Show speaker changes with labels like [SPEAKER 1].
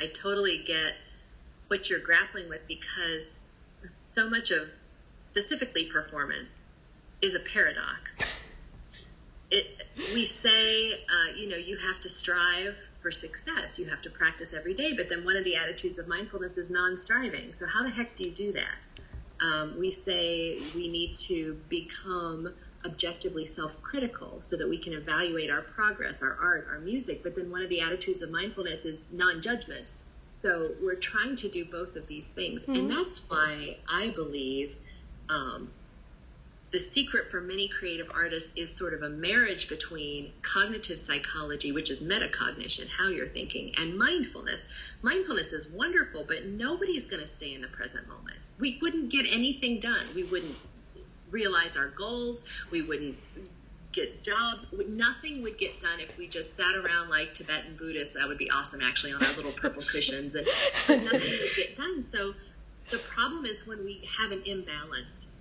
[SPEAKER 1] I totally get what you're grappling with, because so much of specifically performance is a paradox. We say, you have to strive for success. You have to practice every day. But then one of the attitudes of mindfulness is non-striving. So how the heck do you do that? We say we need to become objectively self-critical so that we can evaluate our progress, our art, our music. But then one of the attitudes of mindfulness is non-judgment. So we're trying to do both of these things. Mm-hmm. And that's why I believe the secret for many creative artists is sort of a marriage between cognitive psychology, which is metacognition, how you're thinking, and mindfulness. Mindfulness is wonderful, but nobody's going to stay in the present moment. We wouldn't get anything done. We wouldn't realize our goals. We wouldn't get jobs. Nothing would get done if we just sat around like Tibetan Buddhists. That would be awesome, actually, on our little purple cushions. But nothing would get done. So the problem is when we have an imbalance